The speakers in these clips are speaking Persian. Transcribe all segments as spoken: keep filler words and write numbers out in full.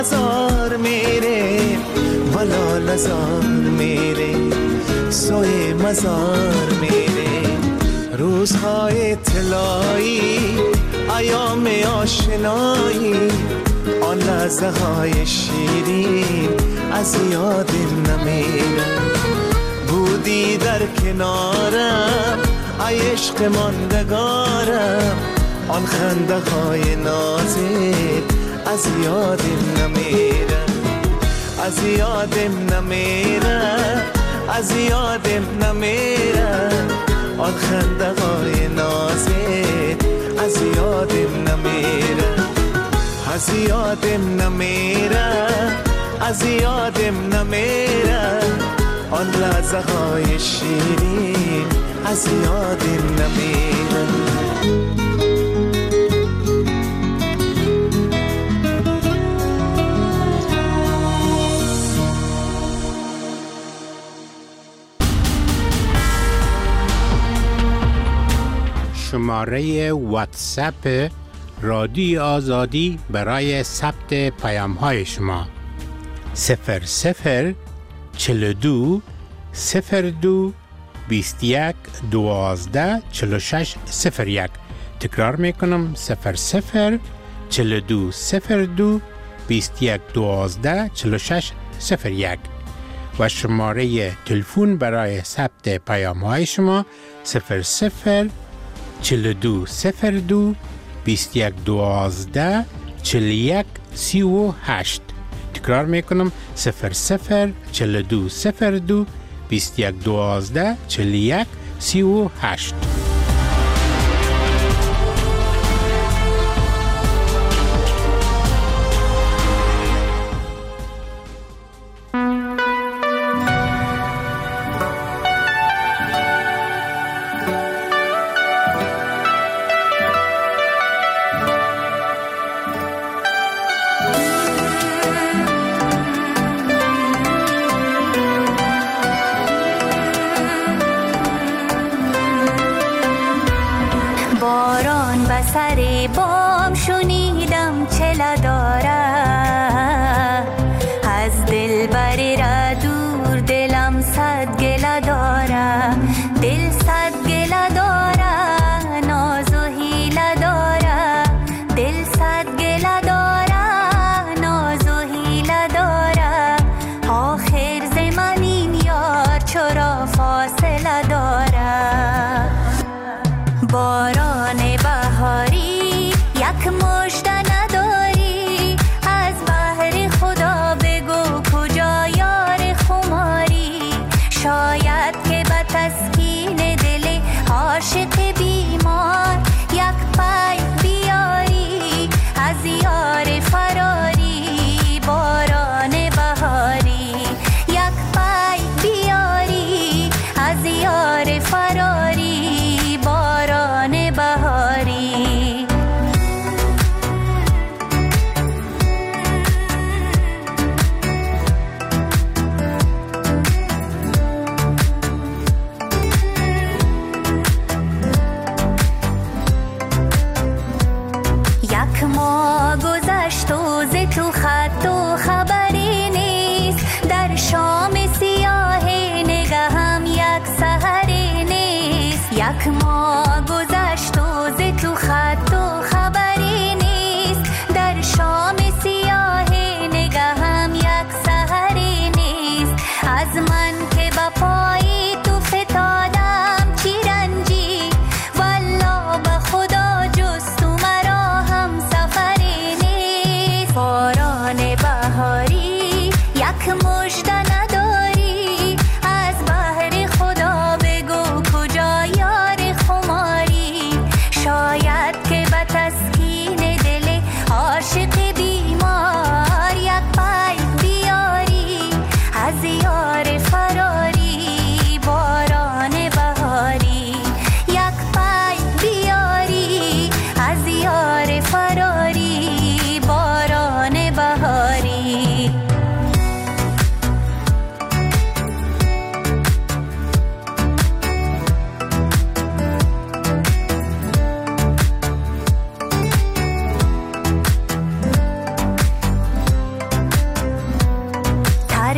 زار میره والا نزار میره سوی مزار میره روزهای طلایی ایام آشنایی آن لحظه های شیرین از یادم نمیره بودی در کنارم ای عشق ماندگارم آن خنده های نازت از یادم نمیره از یادم نمیره از یادم نمیره آن خنده های نازت از یادم نمیره از یادم نمیره از یادم نمیره آن لحظه های شیرین از یادم نمیره شماره واتساپ رادیو آزادی برای ثبت پیام های شما صفر صفر چل دو صفر دو بیست یک دوازده چل شش صفر یک. تکرار میکنم صفر صفر چل دو صفر دو بیست یک دوازده چل شش صفر یک و شماره تلفن برای ثبت پیام های شما صفر صفر چل دو صفر دو بیست یک دوازده چل یک سی و هشت. تکرار میکنم صفر صفر چل دو صفر دو بیست یک دوازده چل یک سی و هشت. سر بام شنیدم چلا داره از دل بری را دور دلم صد گله داره دل صد گله داره ناز و حیله داره دل صد گله داره ناز و حیله داره آخر ز من این یار چرا فاصله داره باران بهاری یک مژده نداری از بحر خدا بگو کجا یار خماری شاید که به تسکین دل عاشق بیمار یک پای بیاری از یار فراری باران بهاری یک پای بیاری از یار فراری باران بهاری یک ماه گذشت و ز تو خط و خبری نیست در شام سیاه نگهم یک سحری نیست یک ماه گذشت و ز تو خط و خبری نیست در شام سیاه نگهم یک سحری نیست از من که با پای تو فتادم چی رنجی والله به خدا جز تو مرا هم سفری نیست باران بهاری یک مژده نداری از بحر خدا بگو کجا یار خماری شاید که به تسکین دل عاشق بیمار یک پای بیاری از یار فراری باران بهاری یک پای بیاری از یار فراری باران بهاری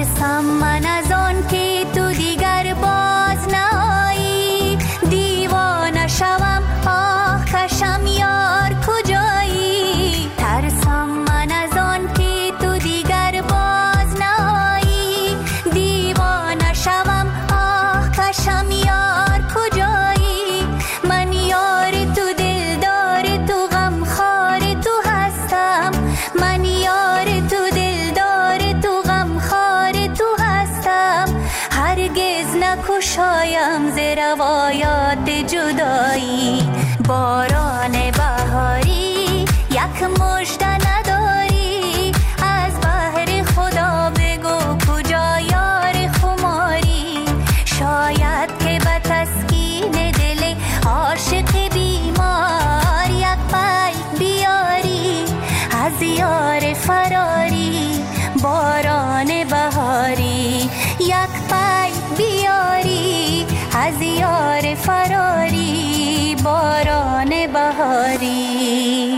ترسم من از آن که تو دیگر باز نایی، دیوانه شوم آه کشم یار کجایی. ترسم من از آن که تو دیگر باز نایی، دیوانه شوم آه کشم یار کجایی. من یار تو دلدار تو غمخوار تو هستم، من یار تو دلدار تو غمخوار تو هستم. هرگز نکشایم ز روایات جدایی. باران بهاری یک مژده نداری، از بهر خدا بگو کجا یار خماری. شاید که به تسکین دل عاشق بیمار یک پی بیاری از یار فراری. باران بهاری یک پی بیاری از یار فراری. باران بهاری.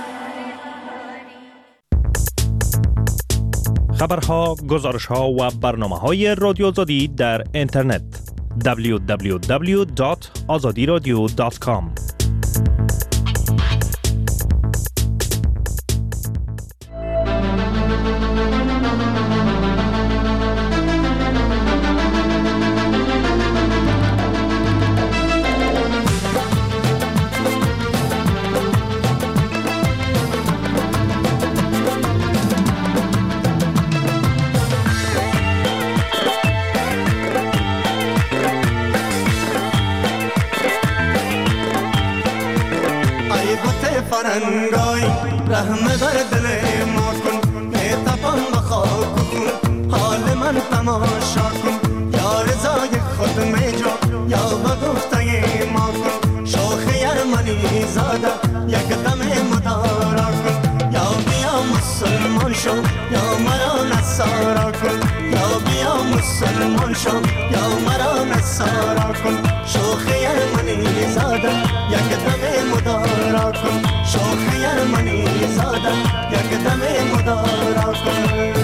خبرها، گزارشها و برنامه‌های رادیو آزادی در اینترنت دبلیو دبلیو دبلیو دات آزادی رادیو دات کام. فرنگای رحم بر دل ما کن، نتپم بخاک کن حال من تماشا کن. یا رضای خود میجا یا بگفته ما کن، شوخ یرمنی زاده یک دم مدارا کن. یا بیا مسلمان شو یا مرا نصارا کن، یا بیا مسلمان شو یا مرا نصارا کن. شوخ یرمنی زاده یک دم مدارا کن، شوخ یرمنی زاده یک دم مدارا کن.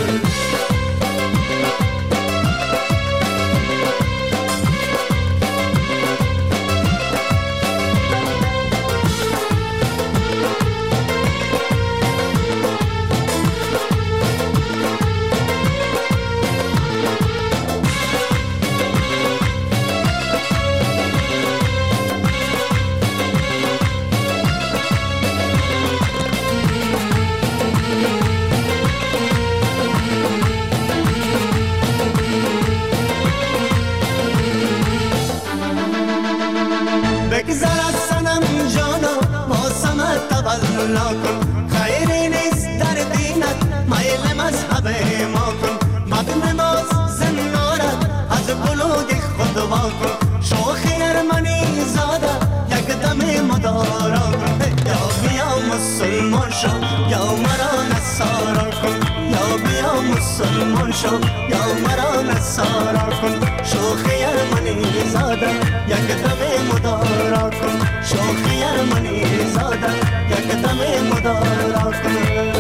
بگذر از سنم جانا واسمت تولنا کن، خیری نیست در دینت میل مذهب ما کن. مد نماز زنارت از بلوگ خود وا کن، شوخ یرمنی زاده یک دم مدارا کن. یا بیا مسلمان شو یا مرا نصارا کن، یا بیا مسلمان شو یا مرا نصارا کن. شوخ یرمنی زاده یک دم مدارا کن، شوخ یرمنی زاده یک دم مدارا کن.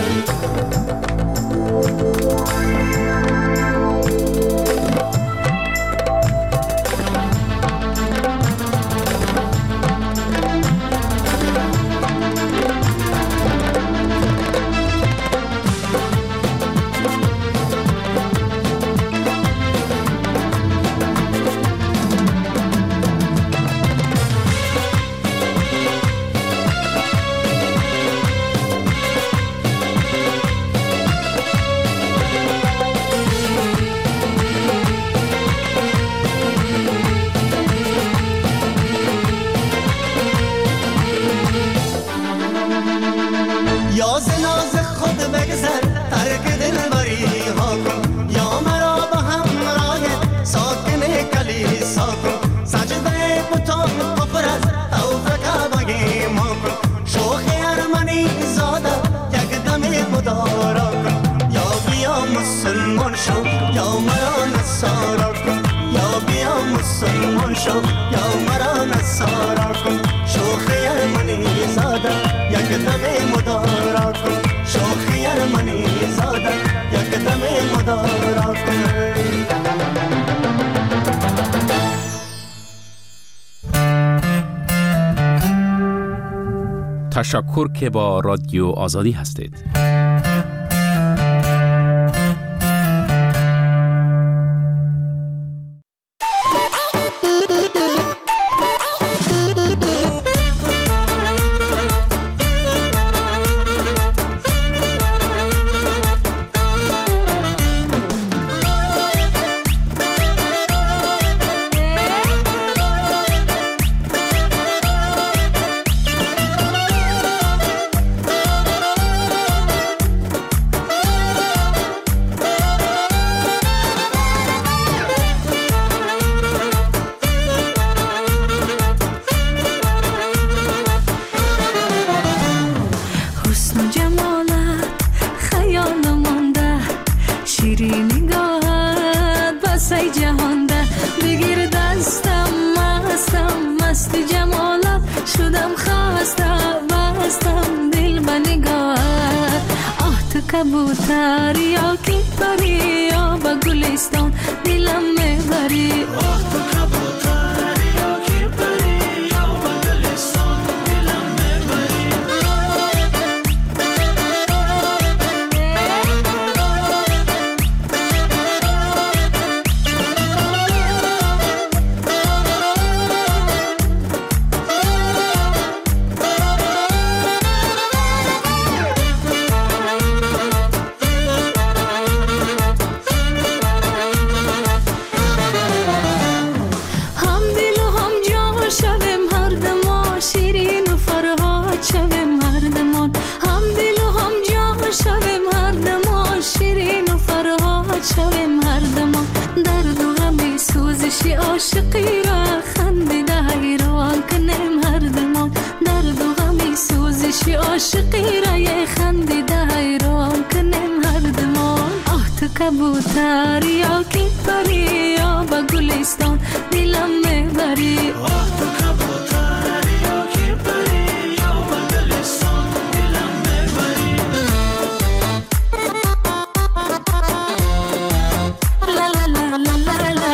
یا ز ناز خود بگذر ترک دلبری ها کن، یا مرا به همراه ساکن کلیسا کن. سجده بتان کفر از طوف کعبه ما کن، شوخ یرمنی زاده یک دم مدارا کن. یا بیا مسلمان شو یا مرا نصارا کن، یا بیا مسلمان شو یا مرا نصارا کن. شوخ یرمنی زاده یک دم مدارا کن، شوخ یرمنی زاده یک دم مدارا کن. تشکر که با رادیو آزادی هستید. کبوتر یا کی پری یا با گلستان دلم میبری آه تو کبوتر یا کی پری یا با گلستان دلم میبری عاشقی را خندیده حیران کنیم هر دمان درد و غمی سوزشی عاشقی را یه خندیده حیران کنیم هر دمان آه تو کبوتر یا کی پری یا با گلستان دلم میبری آه تو کبوتر یا کی پری یا با گلستان دلم میبری لا لا لا لا لا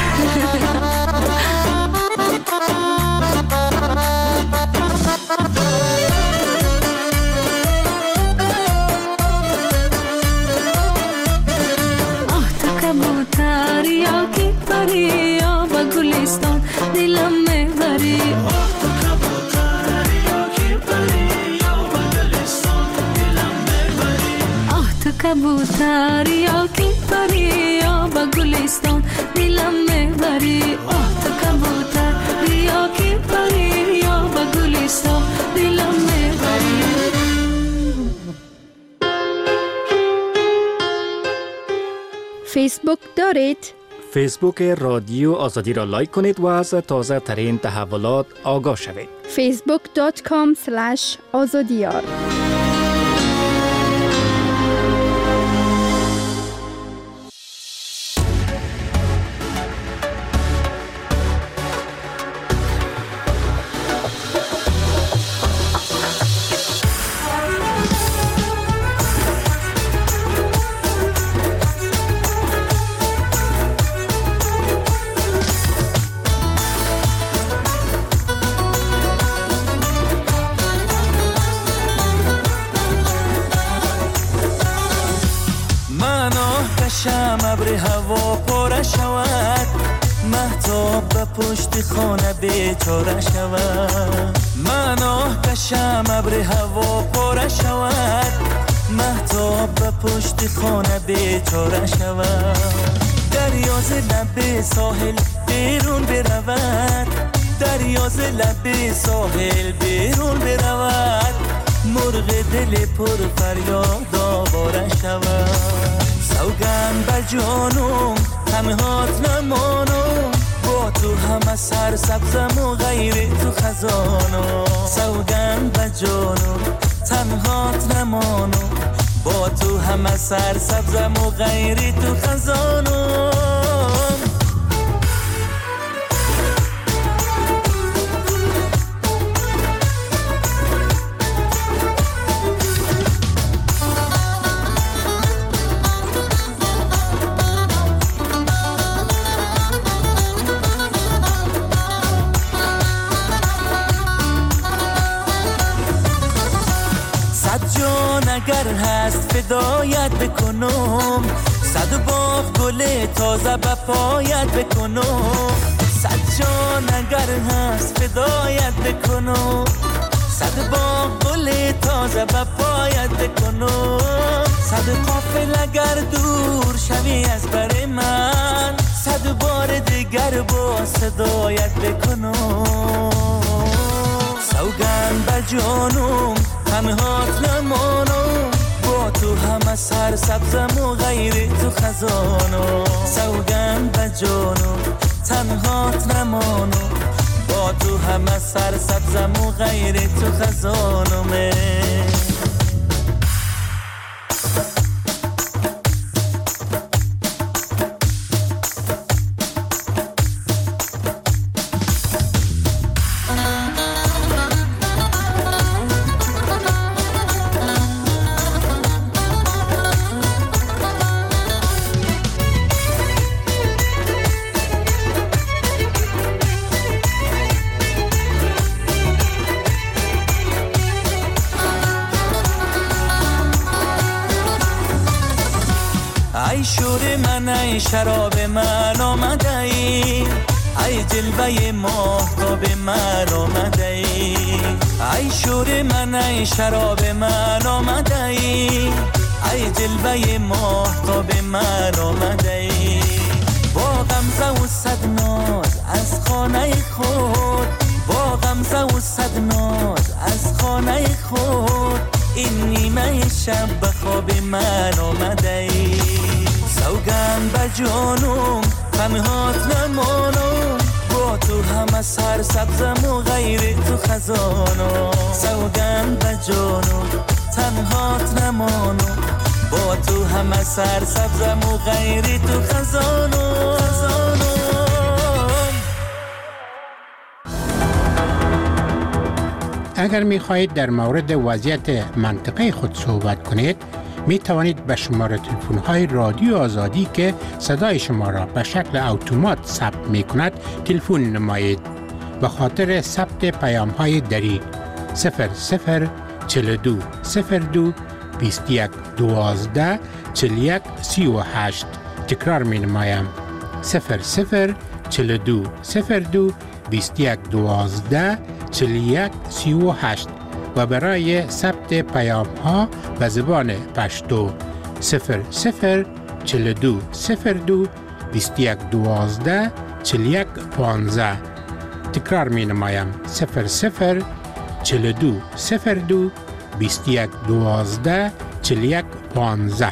دلم میبری آه تو کبوتر یا کی پری یا با گلستان دلم میبری آه تو کبوتر یا کی پری یا با گلستان دلم میبری آه تو کبوتر یا کی پری یا با گلستان دلم میبری. فیسبوک دارید؟ فیسبوک رادیو آزادی را لایک کنید و از تازه ترین تحولات آگاه شوید. فیسبوک دات کام اسلش آزادیار. شم ابر هوا پاره شود مهتاب به پشت خانه بیچاره شود من آه کشم ابر هوا پاره شود مهتاب به پشت خانه بیچاره شود دریا ز لب ساحل بیرون برود دریا ز لب ساحل بیرون برود مرغ دل پر فریاد آواره شود سوگند بر جانم همه هات نمانم با تو همه سر سبزم و غیر تو خزانم سوگند بر جانم تنهات نمانم با تو همه سر سبزم و غیر تو خزانم بکنم، صد باغ گل تازه به پایت بکنم، صد جان اگر هست فدایت بکنم، صد باغ گل تازه به پایت بکنم، صد قافل اگر دور شوی از بر من، صد بار دیگر با صدایت بکنم. سوگند به جانم تنهات نمانم، با تو همه سر سبزم و غیر تو خزانم. سوگند به جانم تنهات نمانم، با تو همه سر سبزم و غیر تو خزانم. ای شور من ای شراب من آمده ای، ای جلوه ماهتاب من آمده ای، ای شور من ای شراب من آمده ای، ای جلوه ماهتاب من آمده ای. با غمزه و صد ناز از خانه خود، با غمزه و صد ناز از خانه خود، این نیمه شب به خواب من آمده ای. سوگند به جانم تنهات نمانم، با تو همه سر سبزم و غیر تو خزانم. سوگند به جانم تنهات نمانم، با تو همه سر سبزم و غیر تو خزانم. اگر می خواهید در مورد وضعیت منطقه خود صحبت کنید، می توانید به شماره تلفن های رادیو آزادی که صدای شما را به شکل اتومات ثبت می کند تلفن نمایید. به خاطر ثبت پیام های دری صفر صفر چهل و دو صفر دو بیست و یک دوازده چهل و یک سی و هشت. تکرار می نمایم صفر صفر چهل و دو صفر دو بیست و یک دوازده چهل و یک سی و هشت و برای ثبت پیام ها به زبان پشتو صفر صفر چهل و دو صفر دو بیست و یک دوازده چهل و یک پانزده. تکرار می نمایم صفر صفر چهل و دو صفر دو بیست و یک دوازده چهل و یک پانزده.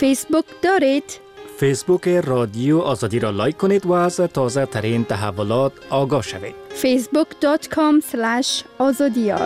فیسبوک دارید؟ فیسبوک رادیو آزادی را لایک کنید و از تازه ترین تحولات آگاه شوید. فیسبوک دات کام اسلش آزادیار.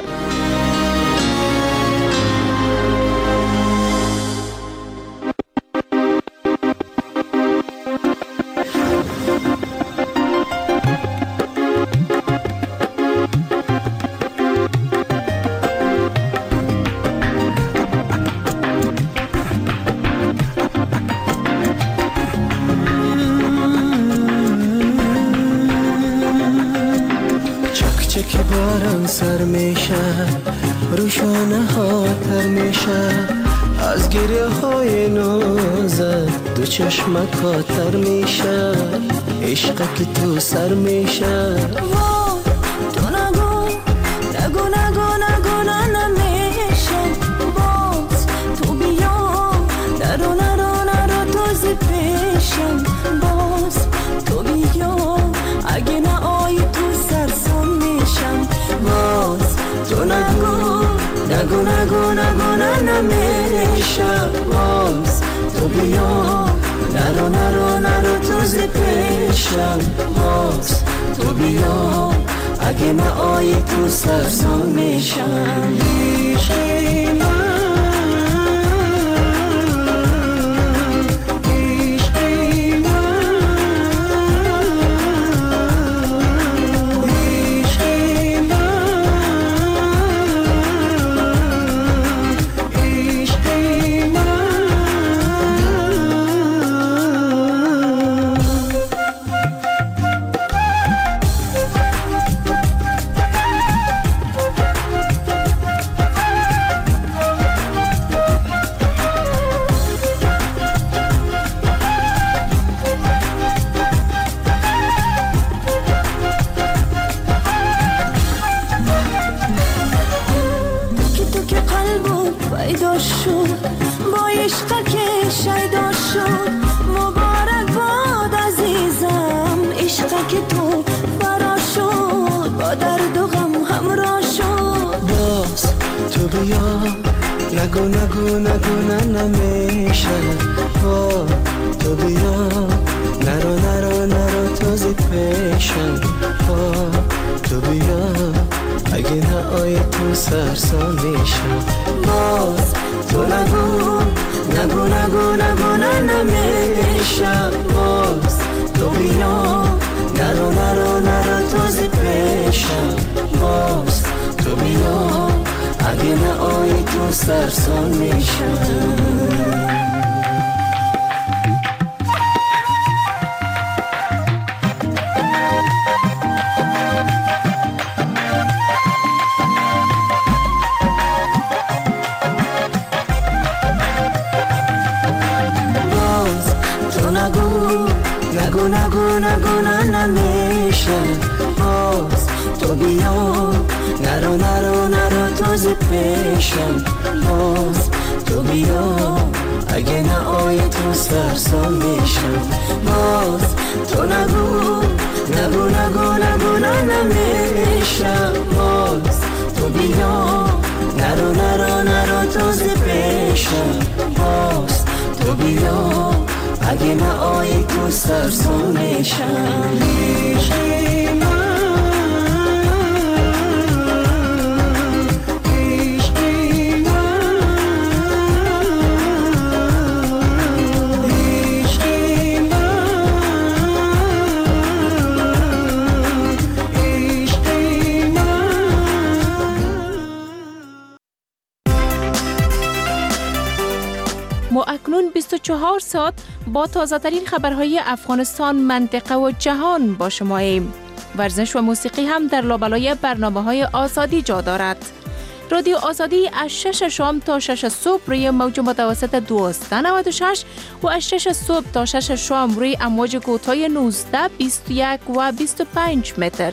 که باران سر میشه روشانه ها تر میشه از گریه های نازت دو چشمک ها تر میشه عشق که تو سر میشه تو نگو نگو نگو نگو نمیشه باز تو بیا نرو نرو نرو تازه پیشم باز تو بیا اگه نه آی تو سرسان میشم باز تو نگو نگو نگو نگو نمیشه باز تو بیا نرو نرو نرو تازه پیشم باز تو بیا اگه نه آی تو سرسان میشم عشقی من نگو نگو نگو نمیشه با تو بیا نرو نرو نرو تازه پیشم با تو بیا اگه نه آی تو سرسان میشم باز تو نگو نگو نگو نگو نمیشه باز تو بیا نرو نرو نرو تازه پیشم باز تو بیا اگه نه آی تو سرسان میشم باز تو نگو نگو نگو نگو نمیشه باز تو بیا نرو نرو نرو تازه پیشم باز تو بیا اگه نه آی تو سرسان میشم باز تو نگو نگو نگو نگو نمیشه باز تو بیا نرو نرو نرو تازه پیشم باز تو بیا اگه نه آی تو سرسان میشم عشقی من ما اکنون بیست و چهار ساعت با تازه ترین خبرهای افغانستان، منطقه و جهان با شماییم. ورزش و موسیقی هم در لابلای برنامه‌های آزادی جا دارد. رادیو آزادی از شش شام تا شش صبح روی موج متوسط دویست و نود و شش و از شش صبح تا شش شام روی امواج کوتاه نوزده، بیست و یک و بیست و پنج متر.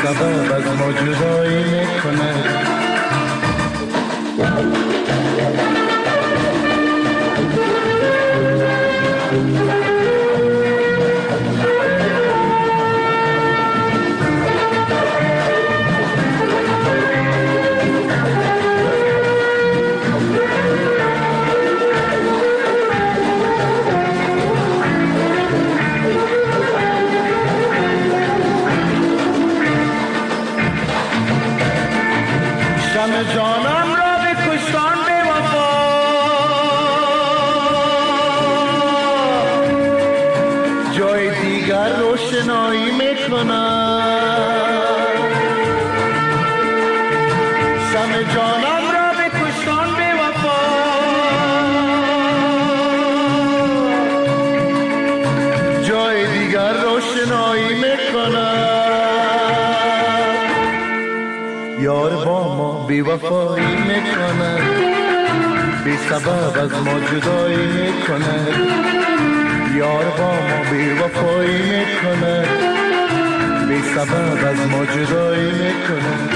سبب از ما جدایی میکنه. جانم را به کشتان به وفا، جای دیگر روشنایی میکنم. شم جانم را به کشتان به وفا، جای دیگر روشنایی میکنم. یار با ما بی وفایی میکنه، بی سبب از ما جدایی میکنه. یار با ما بی وفایی میکنه، بی سبب از ما جدایی میکنه.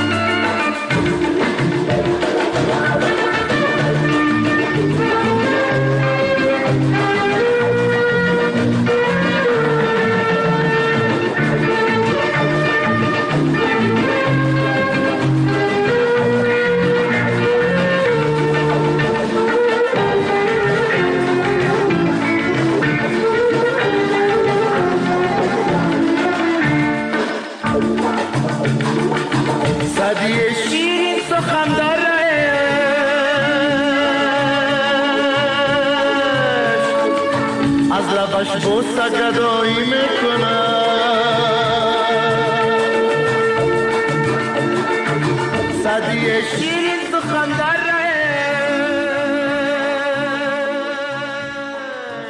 صدی شیرین سخن در از لبش بوسه گدایی میکنه. صدی شیرین